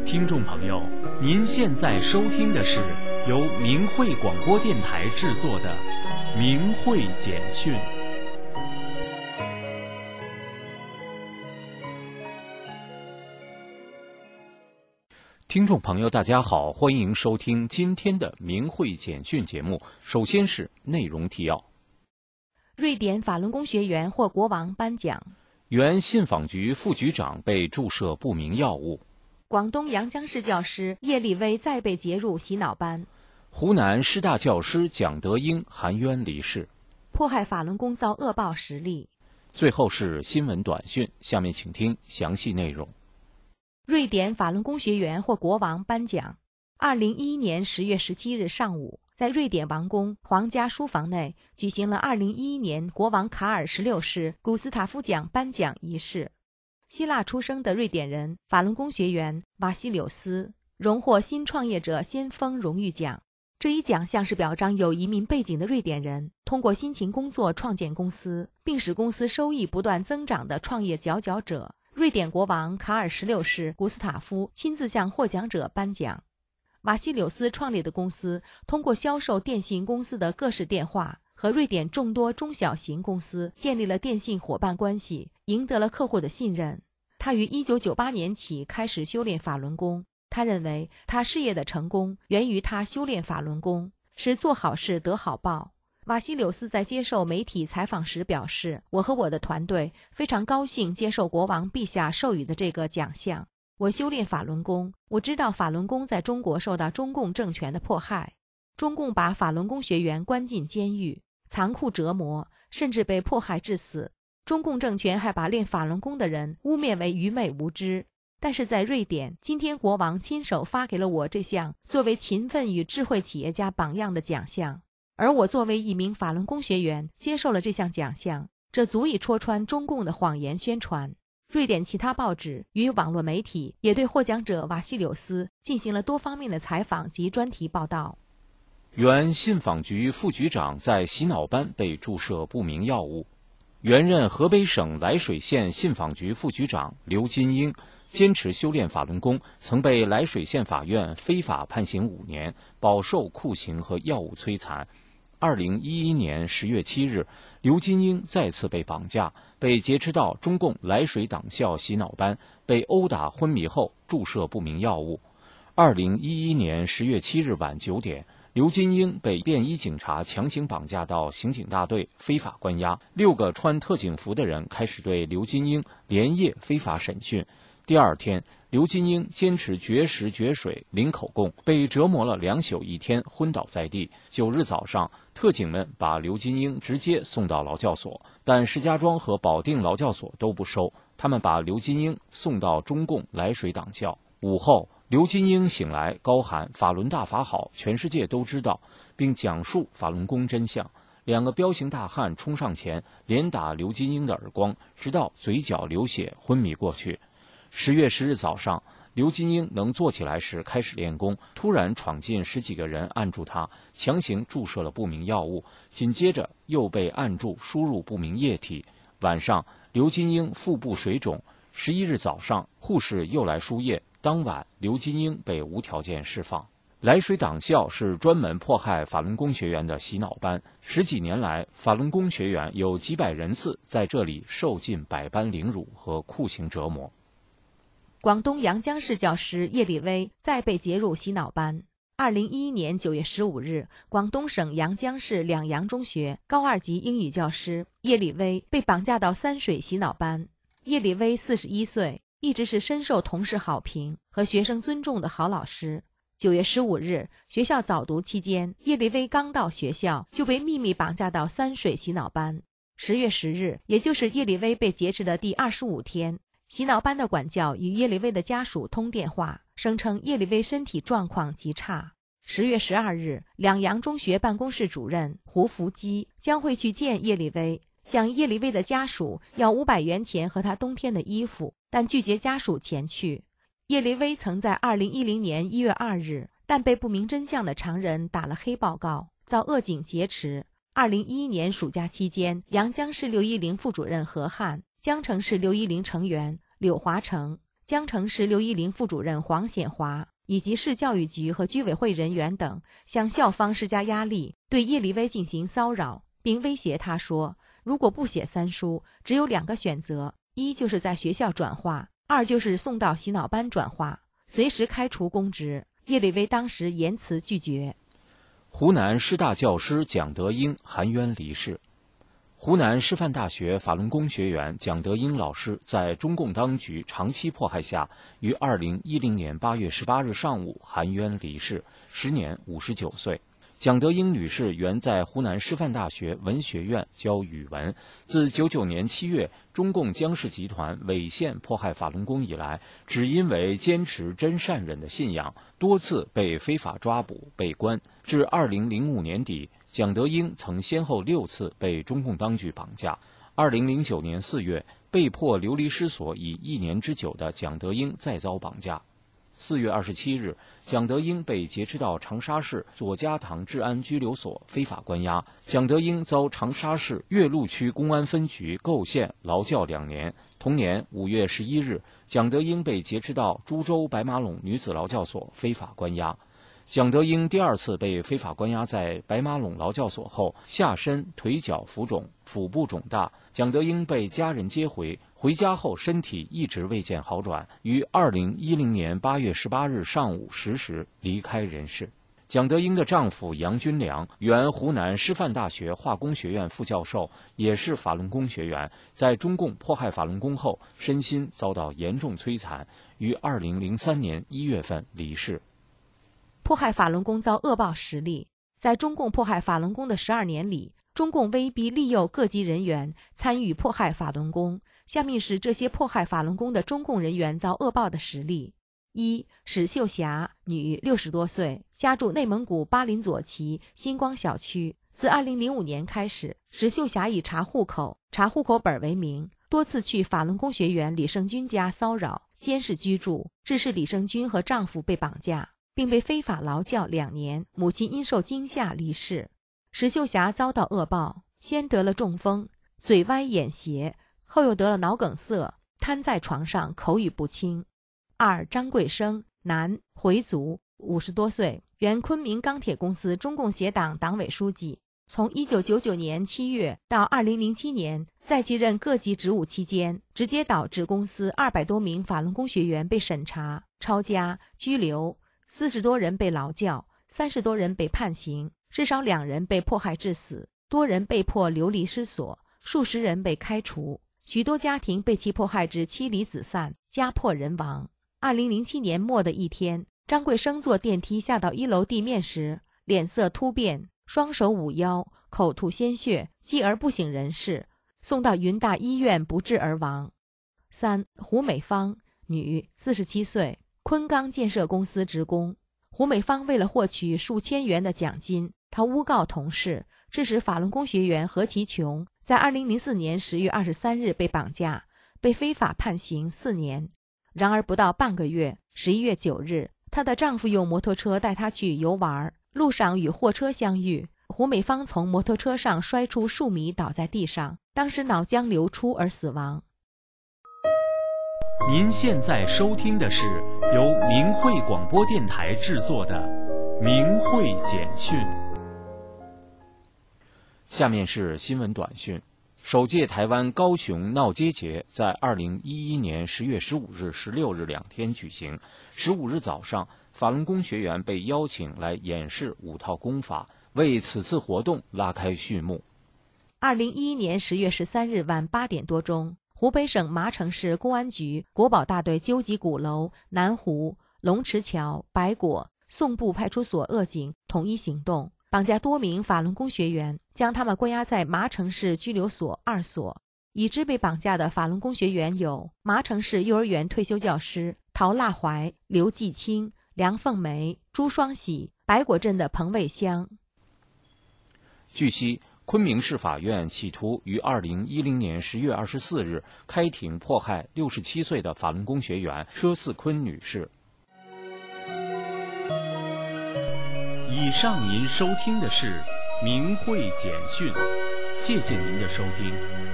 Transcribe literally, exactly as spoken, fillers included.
听众朋友，您现在收听的是由明慧广播电台制作的《明慧简讯》。听众朋友，大家好，欢迎收听今天的《明慧简讯》节目。首先是内容提要： 瑞典法轮功学员获国王颁奖； 原信访局副局长被注射不明药物； 广东阳江市教师叶立威再被截入洗脑班； 湖南师大教师蒋德英含冤离世； 迫害法轮功遭恶报十例。 最后是新闻短讯，下面请听详细内容。 瑞典法轮功学员获国王颁奖。二零一一年十月十七日上午，在瑞典王宫皇家书房内举行了二零一一年国王卡尔十六世古斯塔夫奖颁奖仪式。希腊出生的瑞典人法轮功学员瓦西柳斯荣获新创业者先锋荣誉奖。这一奖项是表彰有移民背景的瑞典人通过辛勤工作创建公司，并使公司收益不断增长的创业佼佼者。瑞典国王卡尔十六世古斯塔夫亲自向获奖者颁奖。瓦西柳斯创立的公司通过销售电信公司的各式电话，和瑞典众多中小型公司建立了电信伙伴关系，赢得了客户的信任。他于一九九八年起开始修炼法轮功，他认为他事业的成功源于他修炼法轮功，是做好事得好报。瓦西柳斯在接受媒体采访时表示，我和我的团队非常高兴接受国王陛下授予的这个奖项。我修炼法轮功，我知道法轮功在中国受到中共政权的迫害，中共把法轮功学员关进监狱，残酷折磨，甚至被迫害致死。中共政权还把练法轮功的人污蔑为愚昧无知。但是在瑞典，今天国王亲手发给了我这项作为勤奋与智慧企业家榜样的奖项，而我作为一名法轮功学员接受了这项奖项，这足以戳穿中共的谎言宣传。瑞典其他报纸与网络媒体也对获奖者瓦西柳斯进行了多方面的采访及专题报道。 原信访局副局长在洗脑班被注射不明药物。原任河北省涞水县信访局副局长刘金英坚持修炼法轮功，曾被涞水县法院非法判刑五年，饱受酷刑和药物摧残。二零一一年十月七日，刘金英再次被绑架，被劫持到中共涞水党校洗脑班，被殴打昏迷后注射不明药物。二零一一年十月七日晚九点，刘金英被便衣警察强行绑架到刑警大队非法关押，六个穿特警服的人开始对刘金英连夜非法审讯。第二天，刘金英坚持绝食绝水零口供，被折磨了两宿一天，昏倒在地。九日早上，特警们把刘金英直接送到劳教所，但石家庄和保定劳教所都不收，他们把刘金英送到中共涞水党校。午后，刘金英醒来，高喊法轮大法好，全世界都知道，并讲述法轮功真相。两个彪形大汉冲上前，连打刘金英的耳光，直到嘴角流血，昏迷过去。十月十日早上，刘金英能坐起来时开始练功，突然闯进十几个人按住他，强行注射了不明药物，紧接着又被按住输入不明液体。晚上，刘金英腹部水肿。十一日早上，护士又来输液，当晚刘金英被无条件释放。涞水党校是专门迫害法轮功学员的洗脑班，十几年来，法轮功学员有几百人次在这里受尽百般凌辱和酷刑折磨。 广东阳江市教师叶立威再被截入洗脑班。二零一一年九月十五日，广东省阳江市两阳中学高二级英语教师叶立威被绑架到三水洗脑班。叶立威四十一岁，一直是深受同事好评和学生尊重的好老师。九月十五日，学校早读期间，叶立威刚到学校就被秘密绑架到三水洗脑班。十月十日，也就是叶立威被劫持的第二十五天，洗脑班的管教与叶立威的家属通电话，声称叶立威身体状况极差。十月十二日，两阳中学办公室主任胡福基将会去见叶立威，向叶立威的家属要五百元钱和他冬天的衣服，但拒绝家属前去。叶立威曾在二零一零年一月二日，但被不明真相的常人打了黑报告，遭恶警劫持。二零一一年暑假期间，阳江市六一零副主任何汉、江城市六一零成员柳华成江城市六一零副主任黄显华以及市教育局和居委会人员等向校方施加压力，对叶丽薇进行骚扰，并威胁她说，如果不写三书，只有两个选择，一就是在学校转化，二就是送到洗脑班转化，随时开除公职。叶丽薇当时严词拒绝。 湖南师大教师蒋德英含冤离世。湖南师范大学法轮功学员蒋德英老师在中共当局长期迫害下，于二零一零年八月十八日上午含冤离世，时年五十九岁。蒋德英女士原在湖南师范大学文学院教语文，自九九年七月中共江氏集团违宪迫害法轮功以来，只因为坚持真善忍的信仰，多次被非法抓捕被关。至二零零五年底，蒋德英曾先后六次被中共当局绑架。二零零九年四月，被迫流离失所已一年之久的蒋德英再遭绑架。四月二十七日，蒋德英被劫持到长沙市左家塘治安拘留所非法关押。蒋德英遭长沙市岳麓区公安分局构陷劳教两年。同年五月十一日，蒋德英被劫持到株洲白马垄女子劳教所非法关押。蒋德英第二次被非法关押在白马垄劳教所后，下身腿脚浮肿，腹部肿大。蒋德英被家人接回，回家后身体一直未见好转，于二零一零年八月十八日上午十时离开人世。蒋德英的丈夫杨军良，原湖南师范大学化工学院副教授，也是法轮功学员，在中共迫害法轮功后，身心遭到严重摧残，于二零零三年一月份离世。 迫害法轮功遭恶报实例。在中共迫害法轮功的十二年里，中共威逼利诱各级人员参与迫害法轮功。下面是这些迫害法轮功的中共人员遭恶报的实例。一、史秀霞，女，六十多岁，家住内蒙古巴林左旗星光小区。自二零零五年开始，史秀霞以查户口、查户口本为名，多次去法轮功学员李胜军家骚扰、监视居住，致使李胜军和丈夫被绑架，并被非法劳教两年，母亲因受惊吓离世。史秀霞遭到恶报，先得了中风，嘴歪眼斜，后又得了脑梗塞，瘫在床上，口语不清。二、张贵生，男，回族，五十多岁，原昆明钢铁公司中共协党党委书记。从一九九九年七月到二零零七年，在继任各级职务期间，直接导致公司二百多名法轮功学员被审查、抄家、拘留，四十多人被劳教，三十多人被判刑，至少两人被迫害致死，多人被迫流离失所，数十人被开除，许多家庭被其迫害至妻离子散，家破人亡。二零零七年末的一天，张贵生坐电梯下到一楼地面时，脸色突变，双手捂腰，口吐鲜血，继而不省人事，送到云大医院不治而亡。三、胡美芳，女，四十七岁，昆钢建设公司职工。胡美芳为了获取数千元的奖金，她诬告同事，致使法轮功学员何其琼在二零零四年十月二十三日被绑架，被非法判刑四年。然而不到半个月，十一月九日，她的丈夫用摩托车带她去游玩，路上与货车相遇，胡美芳从摩托车上摔出数米，倒在地上，当时脑浆流出而死亡。 您现在收听的是由明慧广播电台制作的《明慧简讯》。 下面是新闻短讯。首届台湾高雄闹街节在二零一一年十月十五日、十六日两天举行。十五日早上，法轮功学员被邀请来演示五套功法，为此次活动拉开序幕。 二零一一年十月十三日晚八点多钟，湖北省麻城市公安局国保大队纠集鼓楼、南湖、龙池桥、白果、宋埠派出所恶警统一行动，绑架多名法轮功学员，将他们关押在麻城市拘留所二所。已知被绑架的法轮功学员有麻城市幼儿园退休教师陶腊怀、刘继清、梁凤梅、朱双喜，白果镇的彭卫香。 据悉，昆明市法院企图于二零一零年十月二十四日开庭迫害六十七岁的法轮功学员车四坤女士。 以上您收听的是明慧简讯，谢谢您的收听。